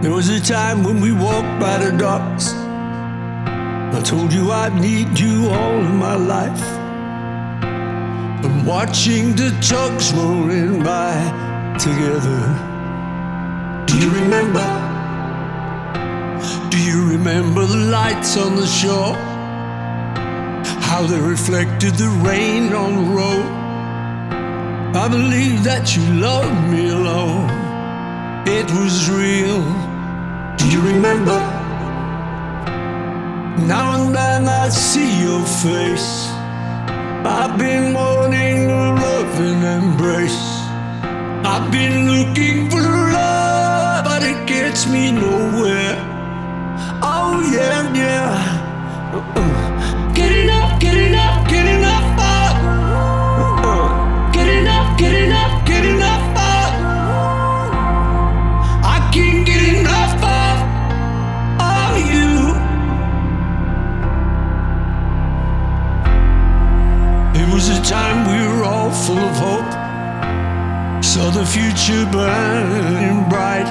There was a time when we walked by the docks. I told you I'd need you all of my life. I'm watching the trucks rolling by together. Do you remember? Do you remember the lights on the shore? How they reflected the rain on the road. I believe that you loved me alone. It was real. Do you remember? Now and then I see your face. I've been wanting a loving embrace. I've been looking for love, but it gets me nowhere. Oh yeah, yeah. Get enough, get enough, get enough up. Get enough, get enough, get enough up. I can't get enough of you. It was a time we were all full of hope. Saw the future burning bright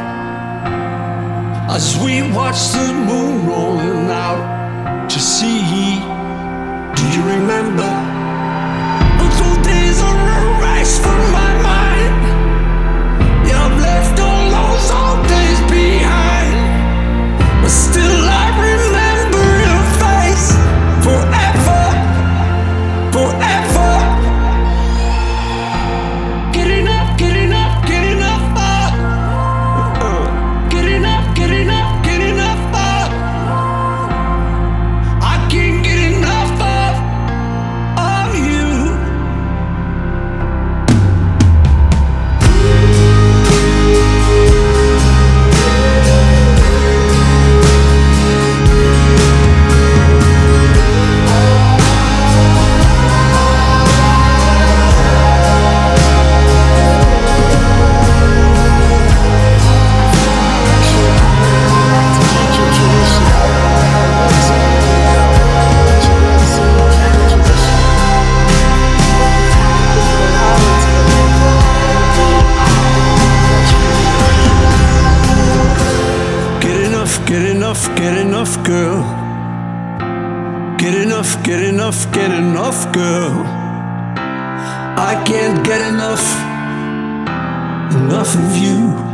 as we watched the moon rolling out to sea. Do you remember? Those days are erased from my mind. You've left all those old days behind, but still I remember your face forever, forever. Get enough, get enough, get enough up. Get enough, get enough, get enough up. I can't get enough of you. Get enough, get enough, girl. Get enough, get enough, get enough, girl. I can't get enough of you.